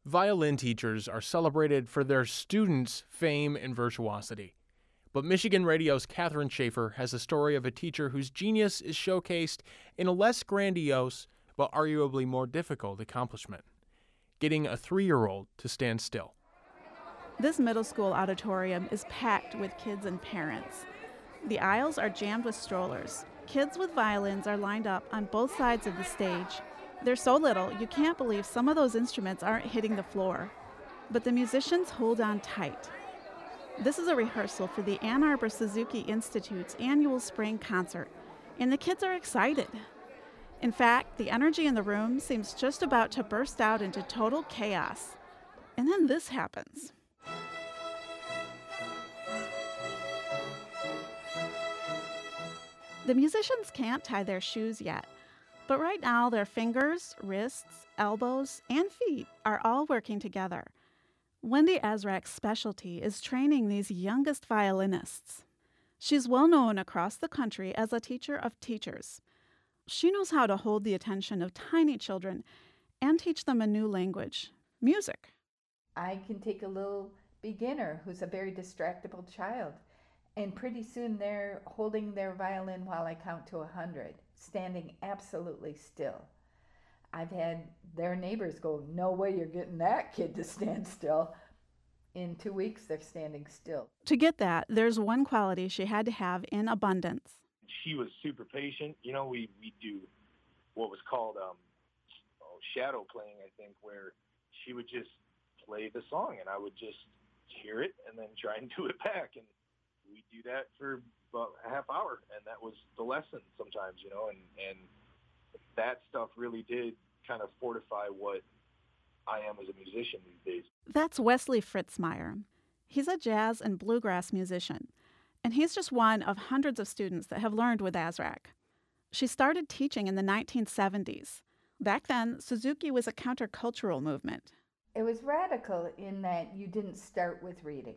Violin teachers are celebrated for their students' fame and virtuosity. But Michigan Radio's Catherine Schaefer has a story of a teacher whose genius is showcased in a less grandiose but arguably more difficult accomplishment: getting a 3-year-old to stand still. This middle school auditorium is packed with kids and parents. The aisles are jammed with strollers. Kids with violins are lined up on both sides of the stage. They're so little, you can't believe some of those instruments aren't hitting the floor. But the musicians hold on tight. This is a rehearsal for the Ann Arbor Suzuki Institute's annual spring concert, and the kids are excited. In fact, the energy in the room seems just about to burst out into total chaos. And then this happens. The musicians can't tie their shoes yet, but right now their fingers, wrists, elbows, and feet are all working together. Wendy Azraq's specialty is training these youngest violinists. She's well known across the country as a teacher of teachers. She knows how to hold the attention of tiny children and teach them a new language, music. I can take a little beginner who's a very distractible child, and pretty soon they're holding their violin while I count to 100, standing absolutely still. I've had their neighbors go, "No way you're getting that kid to stand still." In 2 weeks, they're standing still. To get that, there's one quality she had to have in abundance. She was super patient. You know, we do what was called shadow playing, I think, where she would just play the song and I would just hear it and then try and do it back. And we do that for about a half hour, and that was the lesson sometimes, you know, and that stuff really did kind of fortify what I am as a musician these days. That's Wesley Fritzmeyer. He's a jazz and bluegrass musician, and he's just one of hundreds of students that have learned with Azraq. She started teaching in the 1970s. Back then, Suzuki was a countercultural movement. It was radical in that you didn't start with reading.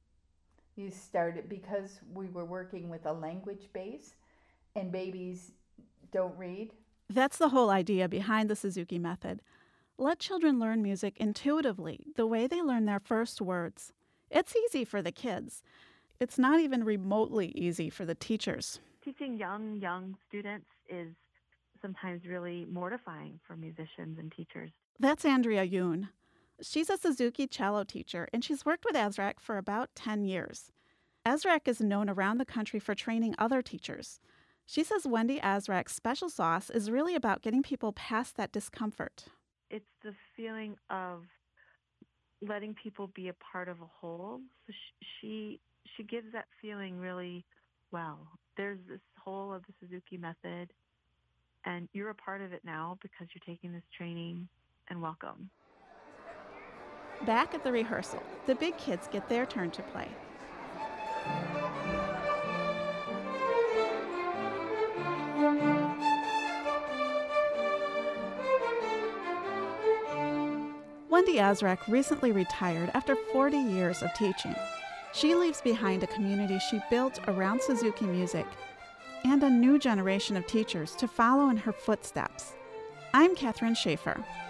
You started because we were working with a language base, and babies don't read. That's the whole idea behind the Suzuki method. Let children learn music intuitively, the way they learn their first words. It's easy for the kids. It's not even remotely easy for the teachers. Teaching young students is sometimes really mortifying for musicians and teachers. That's Andrea Yoon. She's a Suzuki cello teacher, and she's worked with Azraq for about 10 years. Azraq is known around the country for training other teachers. She says Wendy Azraq's special sauce is really about getting people past that discomfort. It's the feeling of letting people be a part of a whole. So she gives that feeling really well. There's this whole of the Suzuki method, and you're a part of it now because you're taking this training, and welcome. Back at the rehearsal, the big kids get their turn to play. Wendy Azraq recently retired after 40 years of teaching. She leaves behind a community she built around Suzuki music and a new generation of teachers to follow in her footsteps. I'm Catherine Schaefer.